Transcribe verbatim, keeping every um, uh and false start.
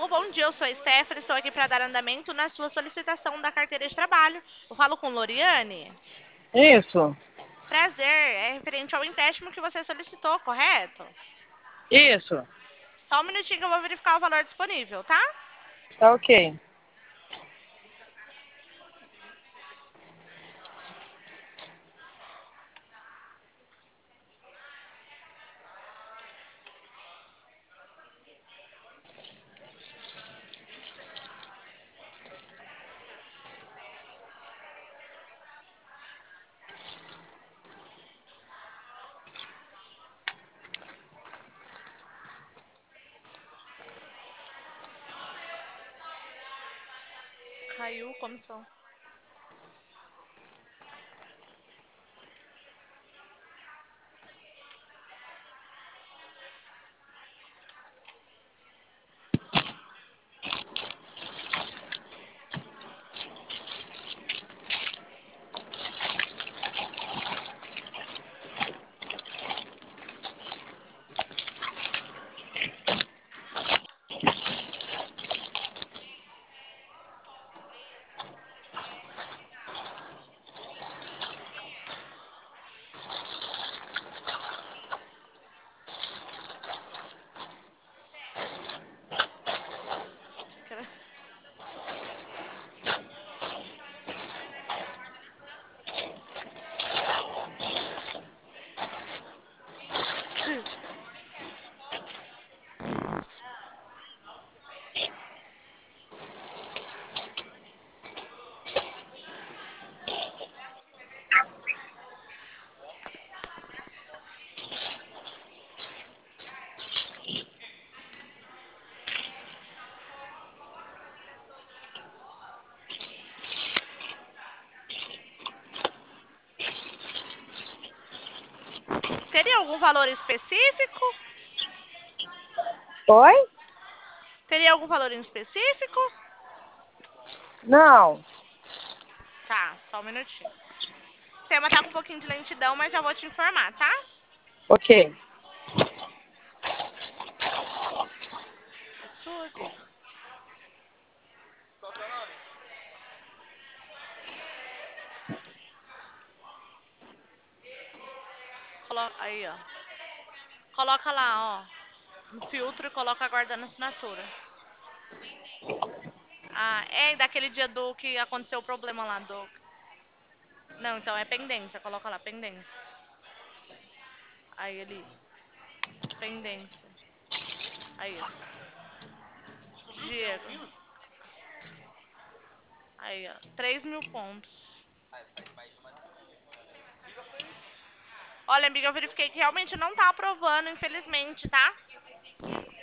Alô, bom dia, eu sou a Stephanie, estou aqui para dar andamento na sua solicitação da carteira de trabalho. Eu falo com Loriane? Isso, Prazer, é referente ao empréstimo que você solicitou, correto? isso. Só um minutinho que eu vou verificar o valor disponível, tá? Tá ok. Caiu comissão. Teria algum valor específico? Oi? Teria algum valor em específico? Não. Tá, só um minutinho. O sistema tá com um pouquinho de lentidão, mas já vou te informar, tá? Ok. É suave. Coloca aí, ó. Coloca lá, ó, no filtro e coloca aguardando assinatura. Ah, é daquele dia do que aconteceu o problema lá do. Não, então é pendência. Coloca lá, pendência. Aí ele. Pendência. Aí isso. Diego. Aí, ó. três mil pontos. Olha, amiga, eu verifiquei que realmente não tá aprovando, infelizmente, tá?